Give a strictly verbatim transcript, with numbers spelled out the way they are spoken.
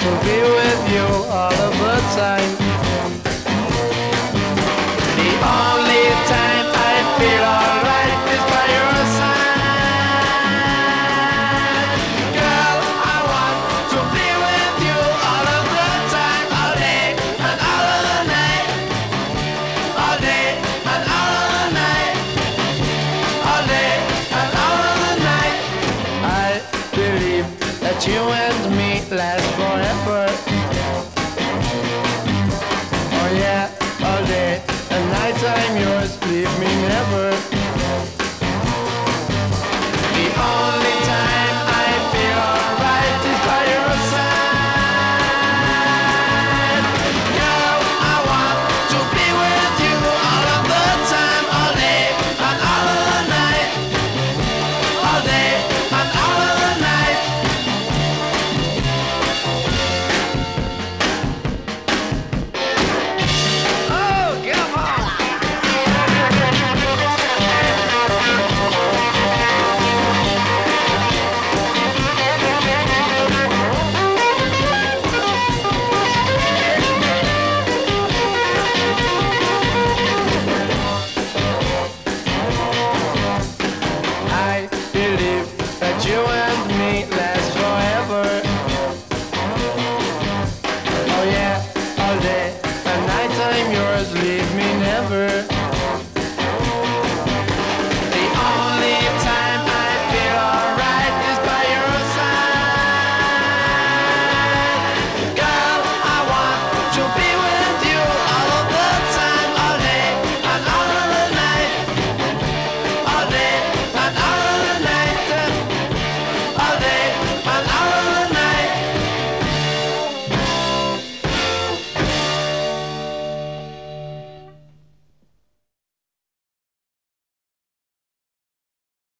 to be with you all of the time. The only time I feel alright is by your side. Girl, I want to be with you all of the time, all day and all of the night. All day and all of the night. All day and all of the night. I believe that you and me last forever.